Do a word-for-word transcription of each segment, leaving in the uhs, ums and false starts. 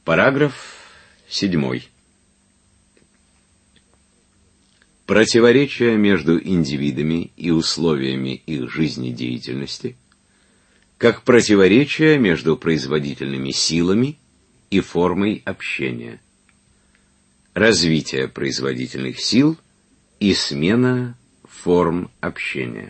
Параграф седьмой. Противоречия между индивидами и условиями их жизнедеятельности, как противоречия между производительными силами и формой общения. Развитие производительных сил и смена форм общения.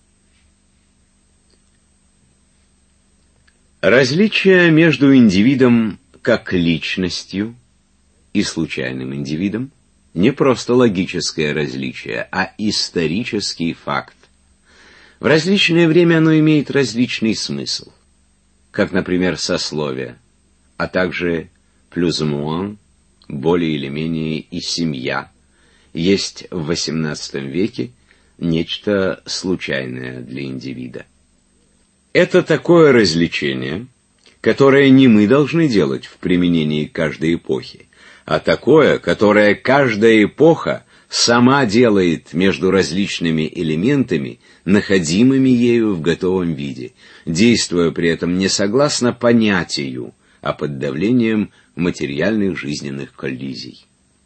Различие между индивидом как личностью и случайным индивидом не просто логическое различие, а исторический факт. В различное время оно имеет различный смысл, как, например, сословие, а также плюс-moins, более или менее, и семья, есть в восемнадцатом веке нечто случайное для индивида. Это такое развлечение, которое не мы должны делать в применении каждой эпохи, а такое, которое каждая эпоха сама делает между различными элементами, находимыми ею в готовом виде, действуя при этом не согласно понятию, а под давлением материальных жизненных коллизий.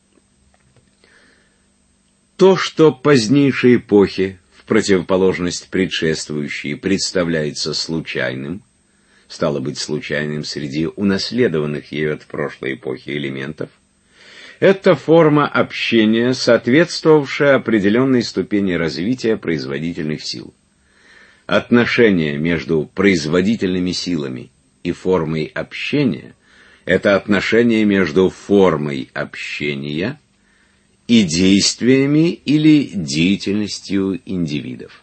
То, что позднейшей эпохе, в противоположность предшествующей, представляется случайным, стало быть случайным среди унаследованных ею от прошлой эпохи элементов, это форма общения, соответствовавшая определенной ступени развития производительных сил. Отношение между производительными силами и формой общения – это отношение между формой общения и действиями или деятельностью индивидов.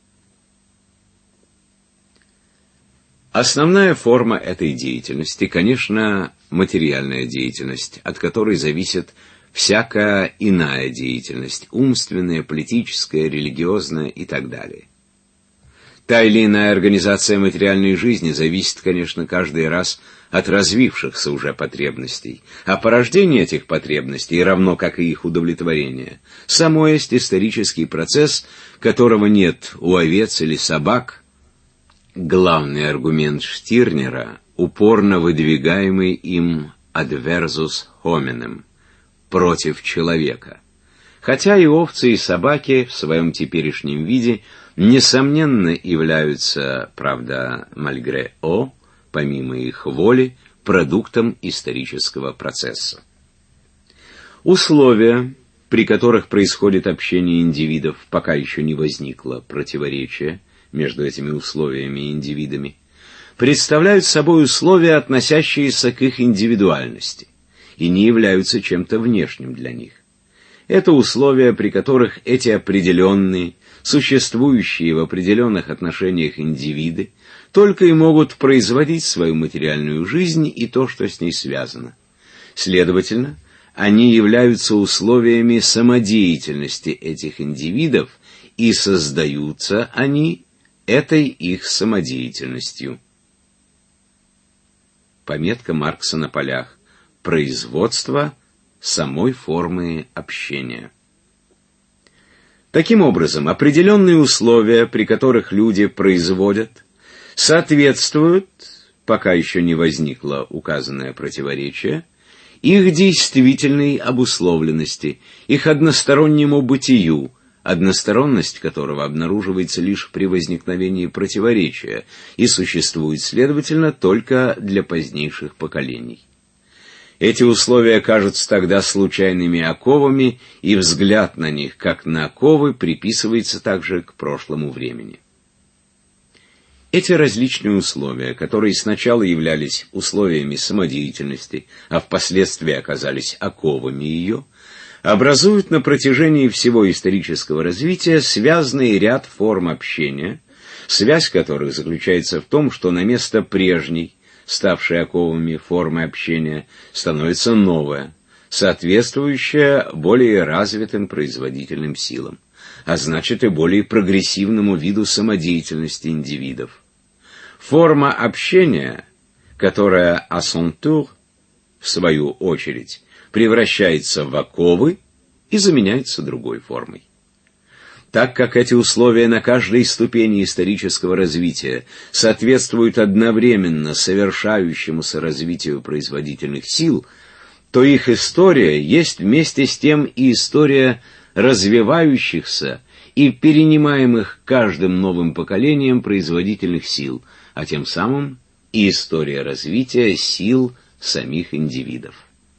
Основная форма этой деятельности, конечно, материальная деятельность, от которой зависит всякая иная деятельность, умственная, политическая, религиозная и так далее. Та или иная организация материальной жизни зависит, конечно, каждый раз от развившихся уже потребностей, а порождение этих потребностей, равно как и их удовлетворение, само есть исторический процесс, которого нет у овец или собак. Главный аргумент Штирнера, упорно выдвигаемый им adversus hominem, против человека. Хотя и овцы, и собаки в своем теперешнем виде несомненно являются, правда, malgré eux, помимо их воли, продуктом исторического процесса. Условия, при которых происходит общение индивидов, пока еще не возникло противоречия между этими условиями и индивидами, представляют собой условия, относящиеся к их индивидуальности, и не являются чем-то внешним для них. Это условия, при которых эти определенные, существующие в определенных отношениях индивиды, только и могут производить свою материальную жизнь и то, что с ней связано. Следовательно, они являются условиями самодеятельности этих индивидов, и создаются они этой их самодеятельностью. Пометка Маркса на полях. Производство самой формы общения. Таким образом, определенные условия, при которых люди производят, соответствуют, пока еще не возникло указанное противоречие, их действительной обусловленности, их одностороннему бытию, односторонность которого обнаруживается лишь при возникновении противоречия и существует, следовательно, только для позднейших поколений. Эти условия кажутся тогда случайными оковами, и взгляд на них, как на оковы, приписывается также к прошлому времени. Эти различные условия, которые сначала являлись условиями самодеятельности, а впоследствии оказались оковами ее, образуют на протяжении всего исторического развития связанный ряд форм общения, связь которых заключается в том, что на место прежней, ставшей оковами формы общения, становится новая, соответствующая более развитым производительным силам, а значит и более прогрессивному виду самодеятельности индивидов. Форма общения, которая à son tour, в свою очередь, превращается в оковы и заменяется другой формой. Так как эти условия на каждой ступени исторического развития соответствуют одновременно совершающемуся развитию производительных сил, то их история есть вместе с тем и история развивающихся и перенимаемых каждым новым поколением производительных сил, а тем самым и история развития сил самих индивидов.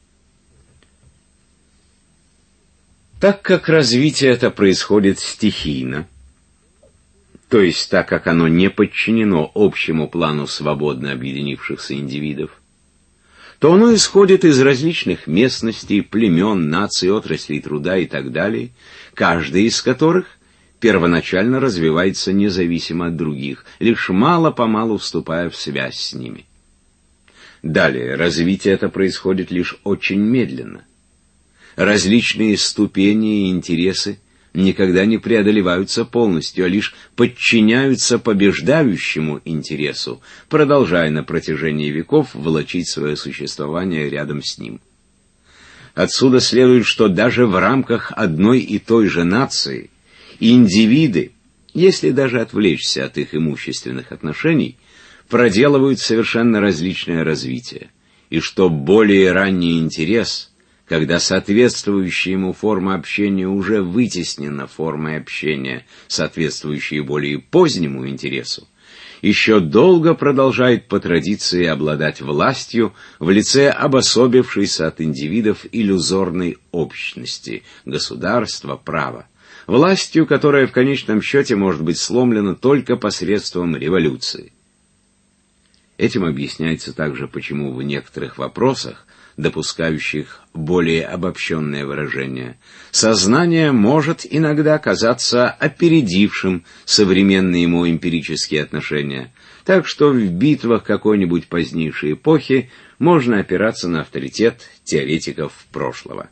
Так как развитие это происходит стихийно, то есть так как оно не подчинено общему плану свободно объединившихся индивидов, то оно исходит из различных местностей, племен, наций, отраслей труда и так далее, каждая из которых первоначально развивается независимо от других, лишь мало-помалу вступая в связь с ними. Далее, развитие это происходит лишь очень медленно. Различные ступени и интересы никогда не преодолеваются полностью, а лишь подчиняются побеждающему интересу, продолжая на протяжении веков волочить свое существование рядом с ним. Отсюда следует, что даже в рамках одной и той же нации индивиды, если даже отвлечься от их имущественных отношений, проделывают совершенно различное развитие, и что более ранний интерес, когда соответствующая ему форма общения уже вытеснена формой общения, соответствующей более позднему интересу, еще долго продолжает по традиции обладать властью в лице обособившейся от индивидов иллюзорной общности, государства, права, властью, которая в конечном счете может быть сломлена только посредством революции. Этим объясняется также, почему в некоторых вопросах, допускающих более обобщенное выражение, сознание может иногда казаться опередившим современные ему эмпирические отношения, так что в битвах какой-нибудь позднейшей эпохи можно опираться на авторитет теоретиков прошлого.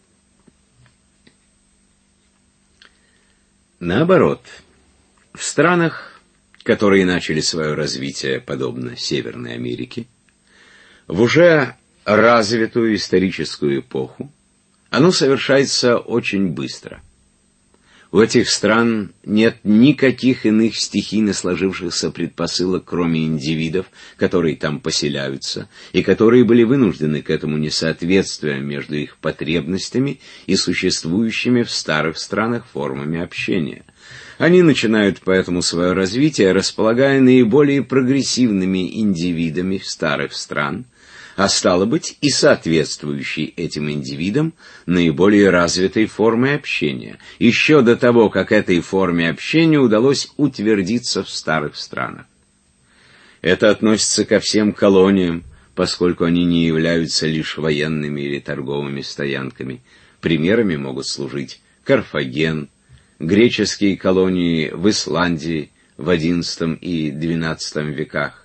Наоборот, в странах, которые начали свое развитие подобно Северной Америке, в уже развитую историческую эпоху, оно совершается очень быстро. У этих стран нет никаких иных стихийно сложившихся предпосылок, кроме индивидов, которые там поселяются, и которые были вынуждены к этому несоответствию между их потребностями и существующими в старых странах формами общения. Они начинают поэтому свое развитие, располагая наиболее прогрессивными индивидами старых стран, а стало быть и соответствующей этим индивидам наиболее развитой формой общения, еще до того, как этой форме общения удалось утвердиться в старых странах. Это относится ко всем колониям, поскольку они не являются лишь военными или торговыми стоянками. Примерами могут служить Карфаген, греческие колонии в Исландии в одиннадцатом и двенадцатом веках.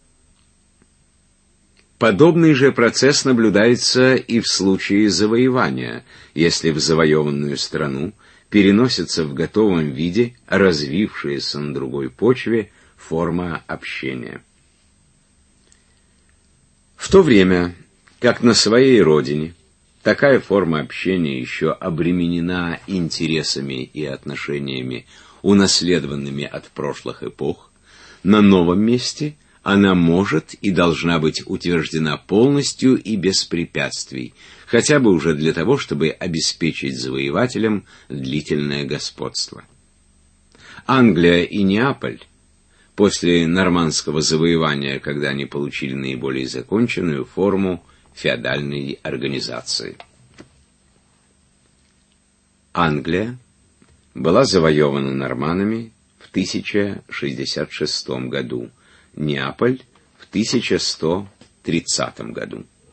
Подобный же процесс наблюдается и в случае завоевания, если в завоеванную страну переносится в готовом виде развившаяся на другой почве форма общения. В то время, как на своей родине, такая форма общения еще обременена интересами и отношениями, унаследованными от прошлых эпох, на новом месте она может и должна быть утверждена полностью и без препятствий, хотя бы уже для того, чтобы обеспечить завоевателям длительное господство. Англия и Неаполь после нормандского завоевания, когда они получили наиболее законченную форму феодальной организации. Англия была завоевана норманнами в тысяча шестьдесят шестом году, Неаполь в тысяча сто тридцатом году.